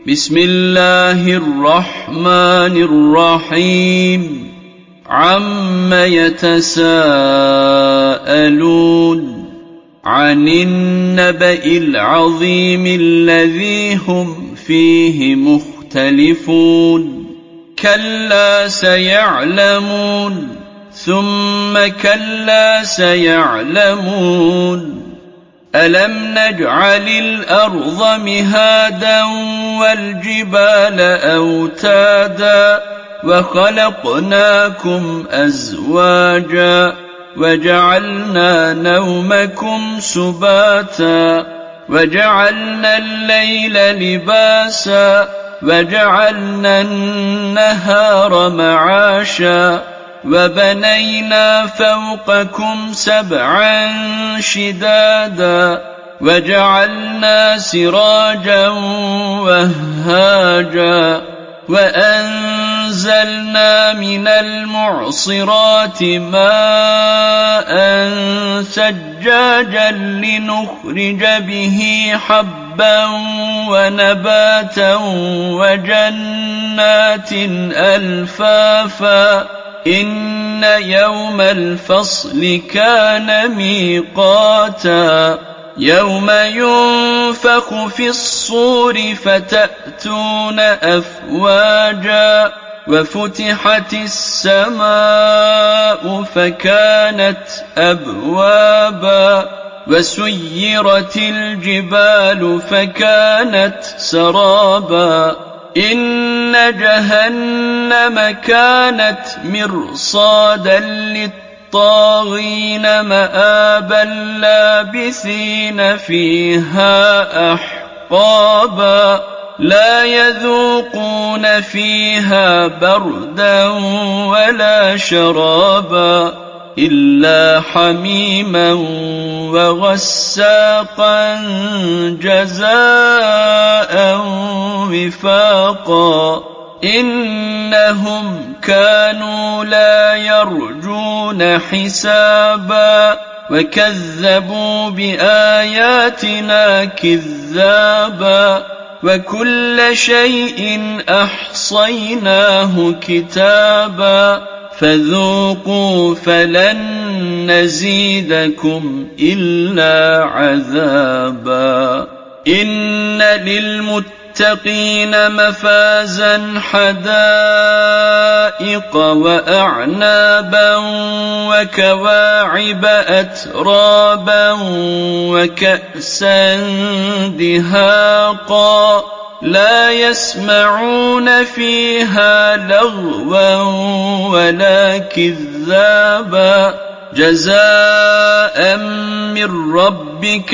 بسم الله الرحمن الرحيم عم يتساءلون عن النبأ العظيم الذي هم فيه مختلفون كلا سيعلمون ثم كلا سيعلمون ألم نجعل الأرض مهادا والجبال أوتادا وخلقناكم أزواجا وجعلنا نومكم سباتا وجعلنا الليل لباسا وجعلنا النهار معاشا وبنينا فوقكم سبعا شدادا وجعلنا سراجا وهاجا وأنزلنا من المعصرات ماء ثجاجا لنخرج به حبا ونباتا وجنات ألفافا إن يوم الفصل كان ميقاتا يوم ينفخ في الصور فتأتون أفواجا وفتحت السماء فكانت أبوابا وسيرت الجبال فكانت سرابا إن جهنم كانت مرصادا للطاغين مآبا لابثين فيها أحقابا لا يذوقون فيها بردا ولا شرابا إلا حميما وغساقا جزاء وفاقا إنهم كانوا لا يرجون حسابا وكذبوا بآياتنا كذابا وكل شيء أحصيناه كتابا فذوقوا فلن نزيدكم إلا عذابا إن للمتقين مفازا حدائق وأعنابا وكواعب أترابا وكأسا دهاقا لا يسمعون فيها لغوا ولا كذابا جزاء من ربك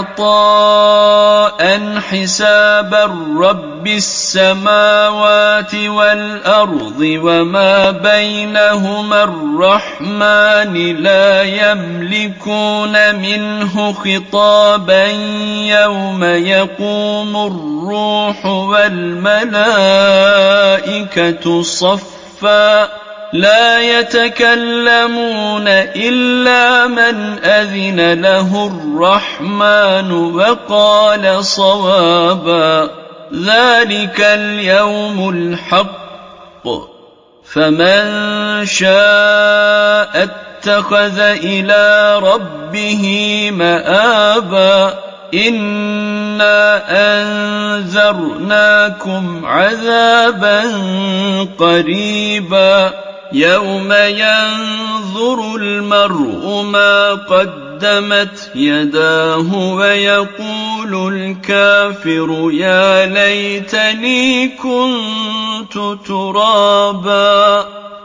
عطاء حسابا رب السماوات والأرض وما بينهما الرحمن لا يملكون منه خطابا يوم يقوم الروح والملائكة صفا لا يتكلمون إلا من أذن له الرحمن وقال صوابا ذلك اليوم الحق فمن شاء اتخذ إلى ربه مآبا إنا أنذرناكم عذابا قريبا يوم ينظر المرء ما قدمت يداه ويقول الكافر يا ليتني كنت ترابا